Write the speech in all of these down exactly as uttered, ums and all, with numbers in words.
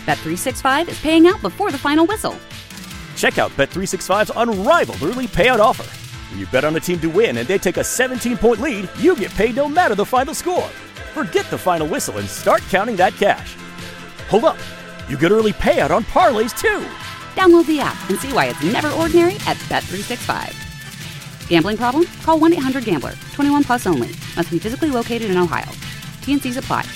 Bet three sixty-five is paying out before the final whistle. Check out Bet three sixty-five's unrivaled early payout offer. When you bet on a team to win and they take a seventeen-point lead, you get paid no matter the final score. Forget the final whistle and start counting that cash. Hold up. You get early payout on parlays, too. Download the app and see why it's never ordinary at Bet three sixty-five. Gambling problem? Call one eight hundred gambler. twenty-one plus only. Must be physically located in Ohio. T N Cs apply.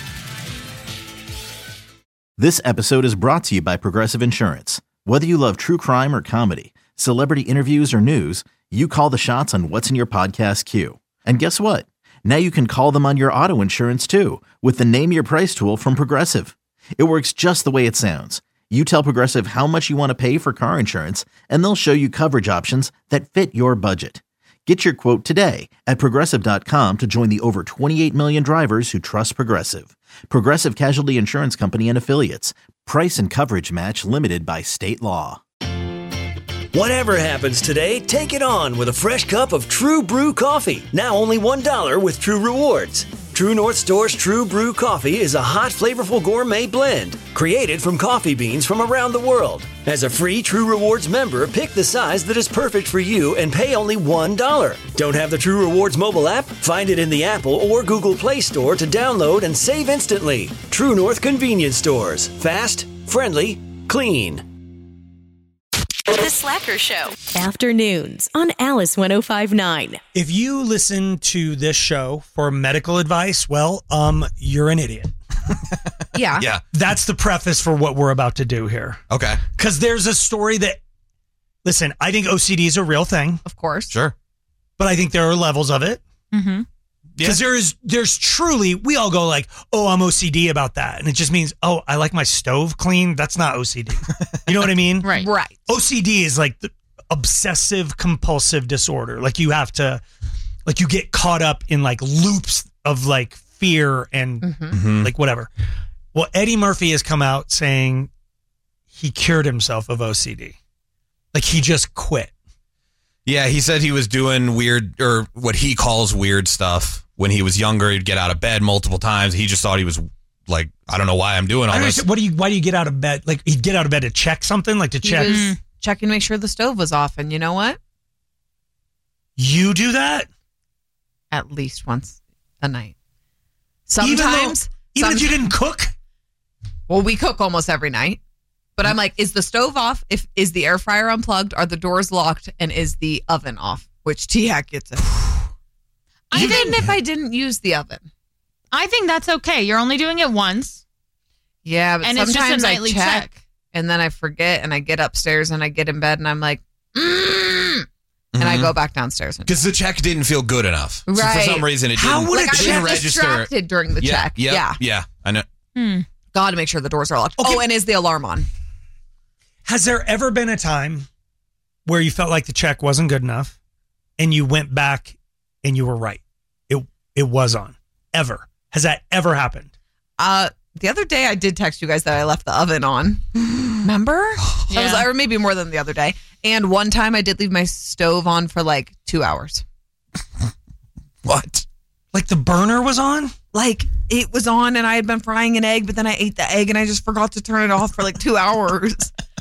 This episode is brought to you by Progressive Insurance. Whether you love true crime or comedy, celebrity interviews or news, you call the shots on what's in your podcast queue. And guess what? Now you can call them on your auto insurance too with the Name Your Price tool from Progressive. It works just the way it sounds. You tell Progressive how much you want to pay for car insurance, and they'll show you coverage options that fit your budget. Get your quote today at Progressive dot com to join the over twenty-eight million drivers who trust Progressive. Progressive Casualty Insurance Company and Affiliates. Price and coverage match limited by state law. Whatever happens today, take it on with a fresh cup of True Brew coffee. Now only one dollar with True Rewards. True North Store's True Brew coffee is a hot, flavorful gourmet blend created from coffee beans from around the world. As a free True Rewards member, pick the size that is perfect for you and pay only one dollar. Don't have the True Rewards mobile app? Find it in the Apple or Google Play Store to download and save instantly. True North Convenience Stores. Fast, friendly, clean. The Slacker Show. Afternoons on Alice one oh five point nine. If you listen to this show for medical advice, well, um, you're an idiot. Yeah. Yeah. That's the preface for what we're about to do here. Okay. Because there's a story that, listen, I think O C D is a real thing. Of course. Sure. But I think there are levels of it. Mm-hmm. Because Yeah. there's there's truly, we all go like, oh, I'm O C D about that. And it just means, oh, I like my stove clean. That's not O C D. You know what I mean? Right. Right. O C D is like the obsessive compulsive disorder. Like you have to, like you get caught up in like loops of like fear and Mm-hmm. like whatever. Well, Eddie Murphy has come out saying he cured himself of O C D. Like he just quit. Yeah, he said he was doing weird, or what he calls weird stuff. When he was younger, he'd get out of bed multiple times. He just thought he was like, I don't know why I'm doing all I this. understand. What do you? Why do you get out of bed? Like he'd get out of bed to check something, like to He check. was checking to make sure the stove was off. And you know what? You do that At least once a night. Even though- Sometimes. even if you some- didn't cook. Well, we cook almost every night. But I'm like, is the stove off? If is the air fryer unplugged? Are the doors locked? And is the oven off? Which T-Hack gets it. Even if I didn't use the oven. I think that's okay. You're only doing it once. Yeah, but And it's just a sometimes nightly I check, check. and then I forget, and I get upstairs and I get in bed and I'm like, mm, and I go back downstairs. Because the check didn't feel good enough. So Right. for some reason, it How didn't, would a like I didn't get register. distracted during the yeah, check. Yep, Yeah, yeah, I know. Hmm. Got to make sure the doors are locked. Okay. Oh, and is the alarm on? Has there ever been a time where you felt like the check wasn't good enough, and you went back and you were right? It it was on. Ever has that ever happened? Uh, the other day I did text you guys that I left the oven on. Remember? Yeah. I was, or maybe more than the other day. And one time I did leave my stove on for like two hours. What? Like the burner was on? Like it was on and I had been frying an egg, but then I ate the egg and I just forgot to turn it off for like two hours.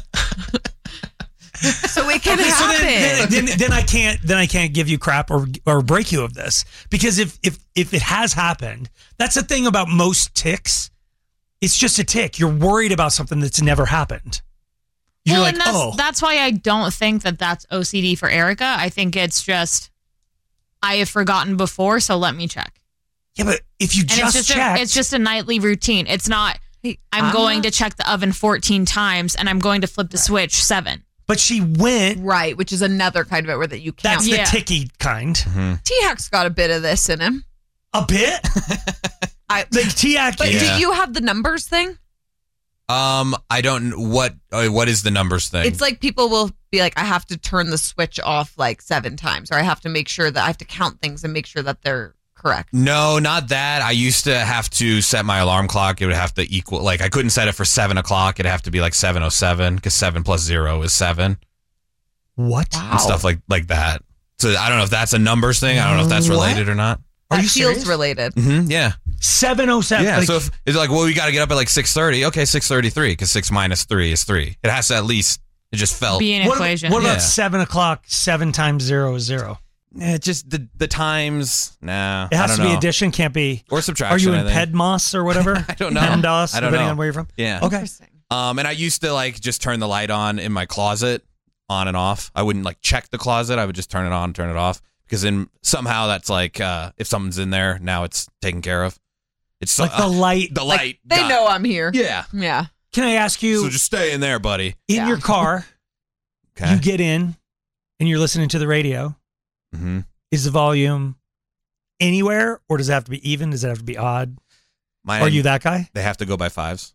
So it can Okay, so happen. then, then, then, then I can't then I can't give you crap or or break you of this, because if if if it has happened, that's the thing about most ticks. It's just a tick. You're worried about something that's never happened. You're well, like, and that's, oh, that's why I don't think that that's O C D for Erica. I think it's just, I have forgotten before, so let me check. yeah, but if you And just, it's just checked, a, it's just a nightly routine. It's not, Hey, I'm, I'm going not- to check the oven fourteen times and I'm going to flip the switch seven. but she went. Right, which is another kind of it where that you count. That's Yeah. the ticky kind. T-Hack's got a bit of this in him. A bit. I, Like T-Ack. but Yeah. do you have the numbers thing? Um, I don't. What? Uh, what is the numbers thing? It's like people will be like, I have to turn the switch off like seven times, or I have to make sure that I have to count things and make sure that they're correct. No, not that. I used to have to set my alarm clock. It would have to equal, like, I couldn't set it for seven o'clock. It'd have to be like seven oh seven, because seven plus zero is seven. What? And stuff like, like that. So I don't know if that's a numbers thing. I don't know if that's What? related or not. Are That you feels serious? related. Mm-hmm, yeah. seven oh seven. Yeah, Like, so if it's like, well, we got to get up at like six thirty. Okay, six thirty-three, because six minus three is three. It has to at least, it just felt. Be an what, equation. what about Yeah. seven o'clock? Seven times zero is zero. Eh, just the the times, nah. It has I don't to be know. addition, can't be. Or subtraction. Are you I in think. Pedmos or whatever? I don't know. PEMDAS, I don't depending know. on where you're from. Yeah. Okay. Interesting. Um, and I used to like just turn the light on in my closet, on and off. I wouldn't like check the closet. I would just turn it on, turn it off, because then somehow that's like uh, if someone's in there, now it's taken care of. It's so, Like the light. the Like, light. they got- know I'm here. Yeah. Yeah. Can I ask you, So just stay in there, buddy. in Yeah. your car, Okay. you get in and you're listening to the radio. Mm-hmm. Is the volume anywhere, or does it have to be even? Does it have to be odd? Mine, Are you that guy? They have to go by fives.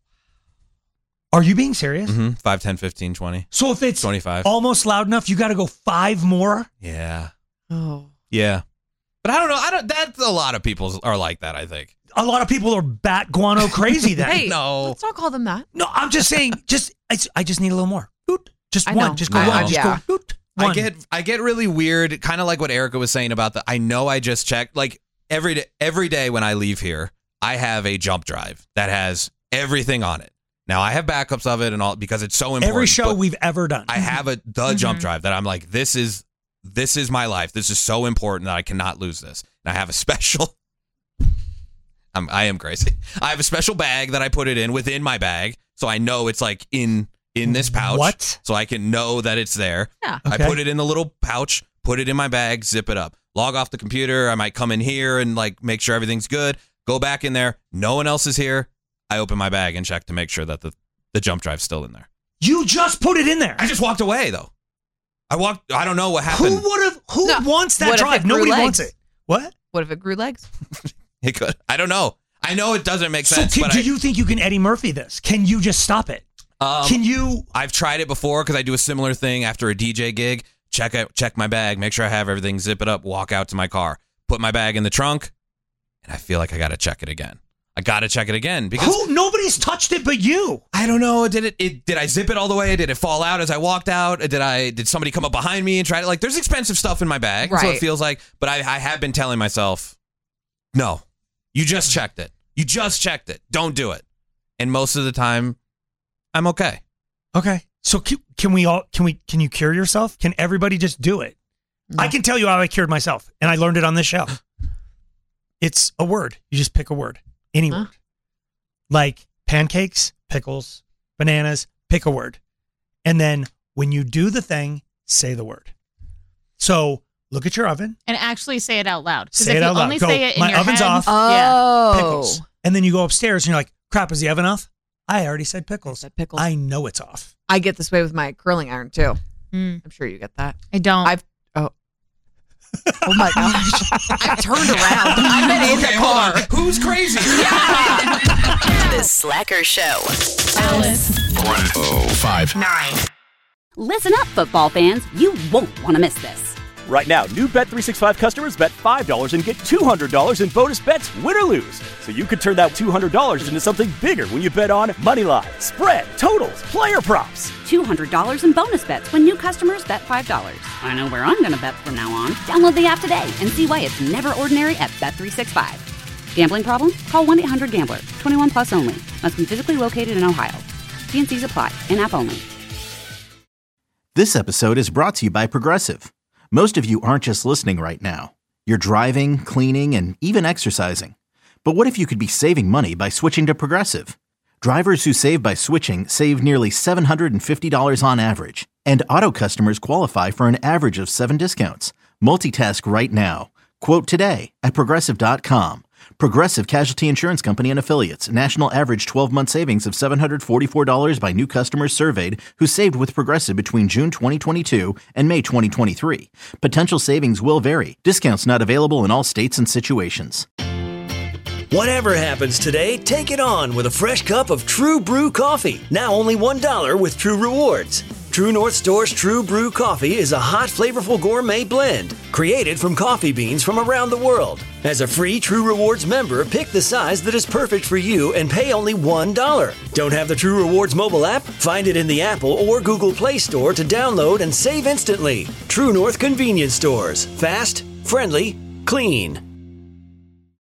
Are you being serious? Mm-hmm. five, ten, fifteen, twenty, So if it's twenty-five. almost loud enough, you got to go five more? Yeah. Oh. Yeah. But I don't know. I don't. That's a lot of people are like that, I think. A lot of people are bat guano crazy then. Hey, No. let's not call them that. No, I'm just saying, just I, I just need a little more. Doot. Just I one. know. Just go I one. know. Just Yeah. go doot. I One. get I get really weird, kind of like what Erica was saying about the. I know I just checked. Like every day, every day when I leave here, I have a jump drive that has everything on it. Now I have backups of it and all because it's so important. Every show but we've ever done. I have a the jump drive that I'm like, this is this is my life. This is so important that I cannot lose this. And I have a special. I'm I am crazy. I have a special bag that I put it in within my bag, so I know it's like in in this pouch. What? So I can know that it's there. Yeah. Okay. I put it in the little pouch, put it in my bag, zip it up, log off the computer. I might come in here and like make sure everything's good. Go back in there. No one else is here. I open my bag and check to make sure that the, the jump drive's still in there. You just put it in there. I just walked away though. I walked. I don't know what happened. Who would have? Who No. wants that What if drive? it grew Nobody legs? wants it. What? What if it grew legs? It could. I don't know. I know it doesn't make So sense. can, but do I, you think you can Eddie Murphy this? Can you just stop it? um, Can you? I've tried it before because I do a similar thing after a D J gig. Check out, check my bag, make sure I have everything, zip it up, walk out to my car, put my bag in the trunk, and I feel like I got to check it again. I got to check it again because Who? Nobody's touched it but you. I don't know. Did it, it? Did I zip it all the way? Did it fall out as I walked out? Did I? Did somebody come up behind me and try to like? There's expensive stuff in my bag, so it Right. feels like. But I, I have been telling myself, no, you just checked it. You just checked it. Don't do it. And most of the time, I'm okay. Okay. So can, can we all? Can we? Can you cure yourself? Can everybody just do it? I can tell you how I cured myself, and I learned it on this show. It's a word. You just pick a word, any Huh? word, like pancakes, pickles, bananas. Pick a word, and then when you do the thing, say the word. So look at your oven. And actually say it out loud. 'Cause Say if it you out loud. only Go, say it in "My your oven's head, off." Yeah. Oh. Pickles, and then you go upstairs and you're like, "Crap, is the oven off?" I already said pickles. Said pickles. I know it's off. I get this way with my curling iron too. Mm, I'm sure you get that. I don't. I've oh. Oh my gosh. I've turned around. I've been in the car. Who's crazy? The Slacker Show. Alice. Listen up, football fans. You won't want to miss this. Right now, new Bet three sixty-five customers bet five dollars and get two hundred dollars in bonus bets, win or lose. So you could turn that two hundred dollars into something bigger when you bet on money line, spread, totals, player props. two hundred dollars in bonus bets when new customers bet five dollars. I know where I'm going to bet from now on. Download the app today and see why it's never ordinary at Bet three sixty-five. Gambling problem? Call one eight hundred gambler. twenty-one plus only. Must be physically located in Ohio. T N Cs apply. In-app only. This episode is brought to you by Progressive. Most of you aren't just listening right now. You're driving, cleaning, and even exercising. But what if you could be saving money by switching to Progressive? Drivers who save by switching save nearly seven hundred fifty dollars on average. And auto customers qualify for an average of seven discounts. Multitask right now. Quote today at Progressive dot com. Progressive Casualty Insurance Company and Affiliates. National average twelve-month savings of seven hundred forty-four dollars by new customers surveyed who saved with Progressive between June twenty twenty-two and May twenty twenty-three. Potential savings will vary. Discounts not available in all states and situations. Whatever happens today, take it on with a fresh cup of True Brew coffee. Now only one dollar with True Rewards. True North Store's True Brew coffee is a hot, flavorful gourmet blend created from coffee beans from around the world. As a free True Rewards member, pick the size that is perfect for you and pay only one dollar. Don't have the True Rewards mobile app? Find it in the Apple or Google Play Store to download and save instantly. True North Convenience Stores. Fast, friendly, clean.